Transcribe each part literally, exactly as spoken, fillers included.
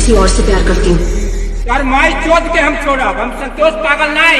किसी और से प्यार करती हूँ। यार माई चोद के हम छोड़ब, हम संतोष पागल नहीं।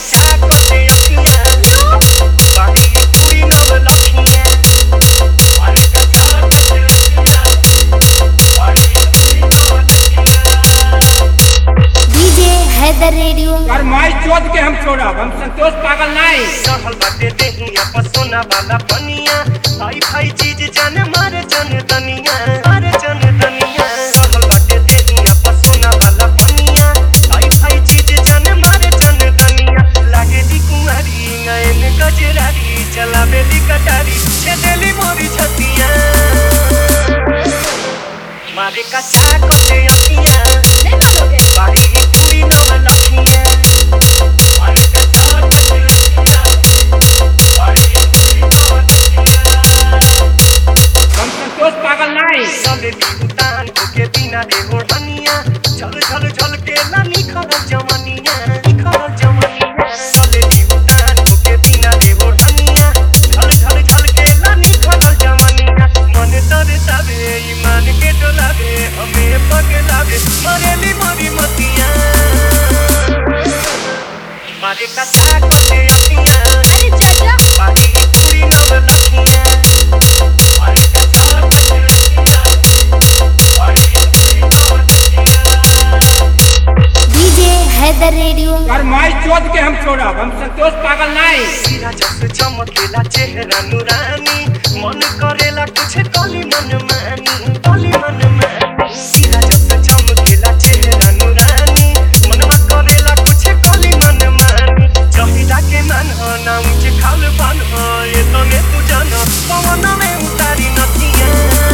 DJ Haider radio. यार माई चोद के हम छोड़ब, हम संतोष पागल नहीं। चढ़ल बाटे देहिया पर सोना वाला पनिया, हाई फाई चीज जान मारे जन दनिया, मारे जन दनिया। चढ़ल बाटे देहिया पर सोना वाला पनिया, हाई फाई चीज जान मारे जन दनिया। लागेली कुंवारी नयन गजरारी, चलावेली कटारी छेदेली मोरी छतिया। मारे कच्चा कटे अखिया, नहीं मानोगे? बाड़ी पूरी नव लखिया। मारे कच्चा कटे अखिया, हम संतोष पागल नहीं। चलेली उतान के बिना रे ओढ़निया, झल झल झल के ना निखरल जवनिया, निखरल जवनिया। चलेली उतान के बिना रे ओढ़निया, झल झल झल के ना निखरल जवनिया। मन तरसावे ईमान के डोलावे, हमें पगलावे मरेली मोरी मतिया। मारे कच्चा कटे अखिया, अरे चाचा बाड़ी पूरी नव लखिया। मारे कच्चा कटे अखिया, बाड़ी पूरी नव लखिया। DJ Haider radio. यार माई चोद के हम छोड़ब, हम संतोष पागल नहीं। सीधा जस चमकेला चेहरा नुरानी, मन करेला कुछ कली मन मानी, कली मन मानी। सीधा जस चमकेला चेहरा नुरानी, मनवा करेला कुछ कली मन मानी। जहिरा के मन हो ना ऊंचे खाल बन हो, ये तो ने तू जानो पवन में उतारी नथिया।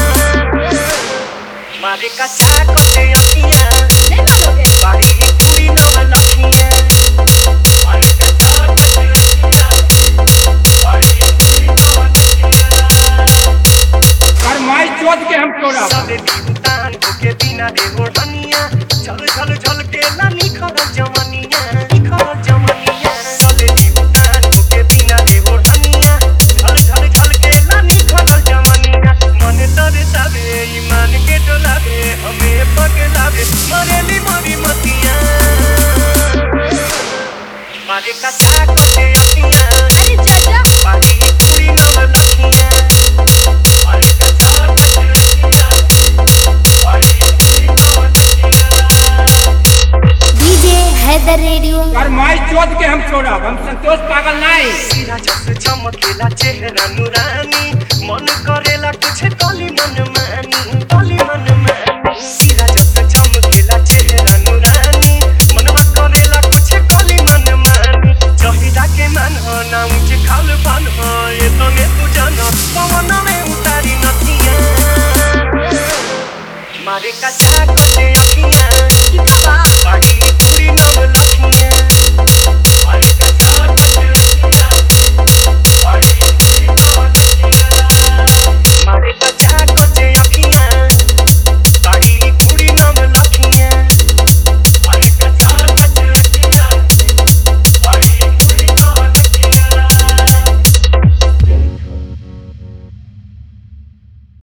मारे कच्चा कटे अखिया, नहीं मानोगे? बाड़ी पूरी नव लखिया। मारे कच्चा कटे अखिया, बाड़ी पूरी नव लखिया। यार माई चोद के हम छोड़ब। चलेली उतान के बिना रे ओढ़निया, झल झल झल के ना निखरल जवनिया, निखरल जवनिया। चलेली उतान के बिना रे ओढ़निया, झल झल झल के ना निखरल जवनिया। मन तरसावे ईमान के डोलावे, हमें पगलावे मरेली मोरी मतिया। मारे कच्चा कटे अखिया, अरे चाचा बाड़ी पूरी नव लखिया। मारे कच्चा कटे अखिया, बाड़ी पूरी नव लखिया। DJ Haider radio. यार माई चोद के हम छोड़ब, हम संतोष पागल नहीं। सीधा जस चमकेला चेहरा नुरानी, मन करेला कुछ कली मन